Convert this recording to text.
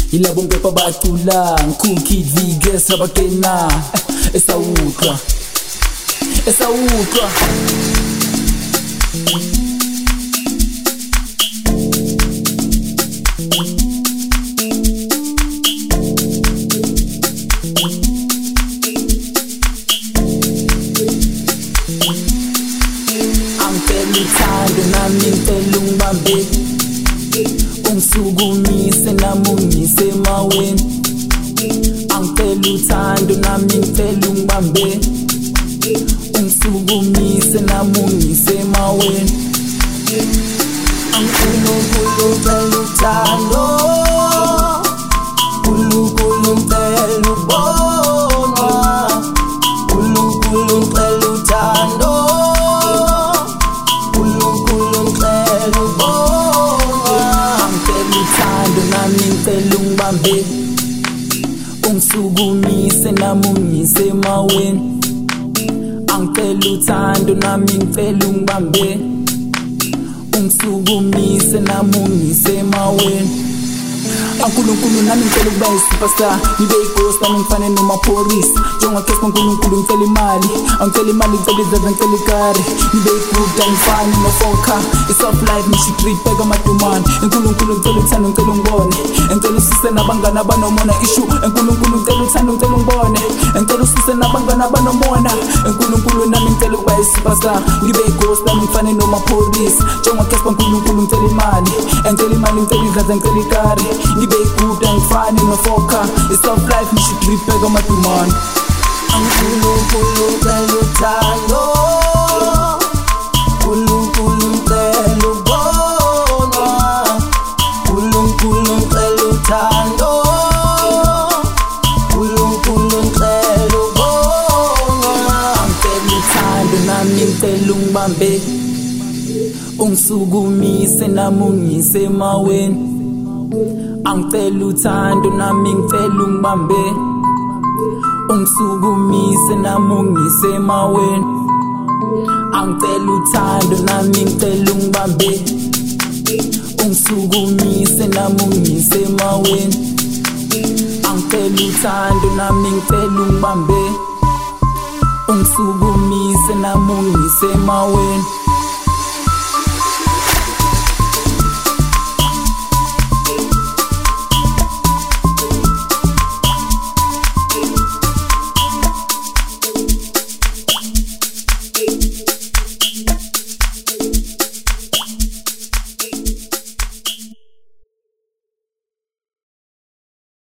Ilabo mpepa batula Cookie Vegas rabakena Esawuka Angipela uthando nami ngipela ungibambe Ungisukumise nami ungise emaweni Angipela uthando nami ngipela ungibambe Ungisukumise nami ungise emaweni Angikulu ngipela uthando Kulu ngipela ubona Kulu ngipela uthando Ngicela ungibambe Ungisukumise nami ungise emaweni Angicela uthando nami ngicela ungibambe Ungisukumise nami ungise emaweni Unkulunkulu nami ngicela ukuba yi-superstar Ngibe i-ghost nami ngifane nomaphorisa Njengoba case kaNkulunkulu ngicela imali Angicela imali ngicela izaza ngicela ikari Ngibe i-good angifane no-foka I-soft life ngisho i-treat bheka amadumane Unkulunkulu ngicela uthando ngicela ungibone Ngicela ususe nabangani abanomona issue Unkulunkulu ngicela uthando ngicela ungibone Ngicela ususe nabangani abanomona Unkulunkulu nami ngicela ukuba yi-superstar Ngibe i-ghost nami ngifane nomaphorisa Njengoba case kaNkulunkulu ngicela imali ngicela ngicela izaza ngicela ikari good angifani nofoka I-soft life ngisho i-treat bheka amadumane Unkulunkulu ngicela uthando Unkulunkulu ngicela ubona Unkulunkulu ngicela uthando Unkulunkulu ngicela ubona Angicela uthando nami ngicela ungibambe Ungisukumise nami ungise emaweni Angicela uthando nami ngicela ungibambe Ungisukumise nami ungise emaweni Angicela uthando nami ngicela ungibambe Ungisukumise nami ungise emaweni Angicela uthando nami ngicela ungibambe Ungisukumise nami ungise emaweni